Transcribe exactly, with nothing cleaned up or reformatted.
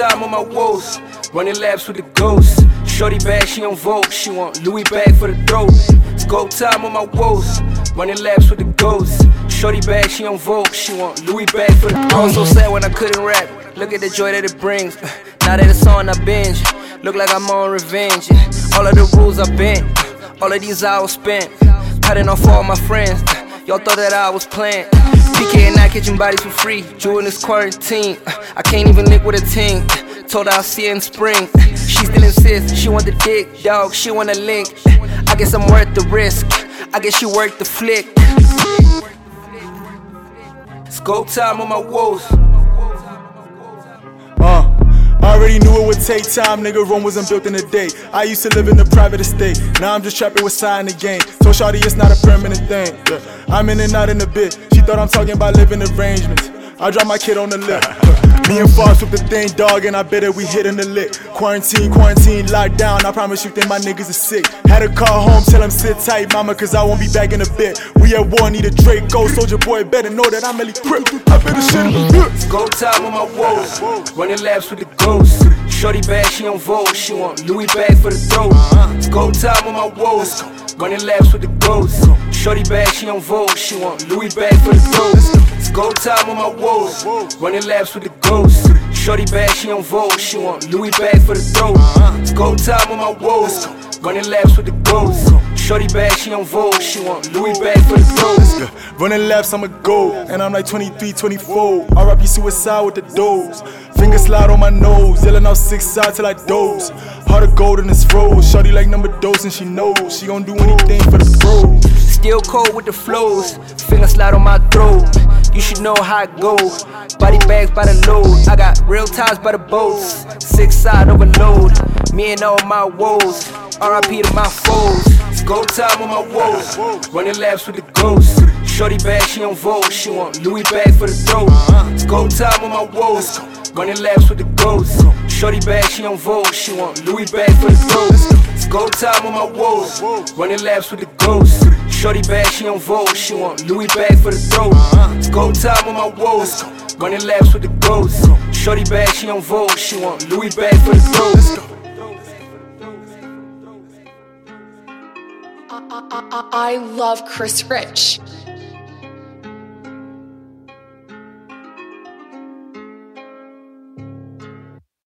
time on my woes, running laps with the ghosts. Shorty bag, she on Vogue, she want Louis bag for the throat. Scope time on my woes, running laps with the ghosts. Shorty bag, she on Vogue, she want Louis bag for the throat. I was so sad when I couldn't rap, look at the joy that it brings. Now that it's on, I binge, look like I'm on revenge. All of the rules I bent, all of these hours spent, cutting off all my friends. Y'all thought that I was playing. P K and I catching bodies for free, Drew in this quarantine. I can't even link with a team, told her I'll see her in spring. She still insists, she want the dick, dog, she want a link. I guess I'm worth the risk, I guess she worth the flick. Scope time on my woes. Uh, I already knew it would take time, nigga, Rome wasn't built in a day. I used to live in a private estate, now I'm just trapping with side in the game. Told shawty it's not a permanent thing, yeah. I'm in and out in a bit, she thought I'm talking about living arrangements. I drop my kid on the lip. Me and Fox with the thing, dog, and I bet that we hitting the lick. Quarantine, quarantine, lockdown, I promise you think my niggas are sick. Had to call home, tell him sit tight, mama, cause I won't be back in a bit. We at war, need a Draco, soldier boy, better know that I'm really crip. I better shit him. Scope time on my woes, running laps with the ghosts. Shorty bag, she on Vogue, she want Louis bag for the throat. Scope time on my woes, running laps with the ghosts. Shorty bag, she on Vogue, she want Louis bag for the throat. Scope time on my woes, running laps with the ghosts. Shorty bag, she on Vogue, she want Louis bag for the throat. Scope time on my woes, running laps with the ghosts. Shorty bag, she on Vogue, she want Louis bag for the throat. Running laps, I'ma go, and I'm like twenty-three, twenty-four. R I P suicide with the doze. Finger slide on my nose, yelling out six side till I doze. Heart of gold in this rose, shorty like number dose and she knows she gon' do anything for the bros. Still cold with the flows, finger slide on my throat. You should know how it go. Body bags by the load, I got real ties by the boats. Six side overload, me and all my woes. R I P to my foes. Scope time on my woes, running laps with the ghosts. Shorty bag, she on Vogue, she want Louis bag for the throat. Scope time on my woes, running laps with the ghosts. Shorty bag, she on Vogue, she want Louis bag for the throat. Scope time on my woes, running laps with the ghosts. Shorty bag, she on Vogue, she want Louis bag for the throat. Scope time on my woes, running laps with the ghosts. Shorty bag, she on Vogue, she want Louis bag for the throat. I, I, I love Chris Rich.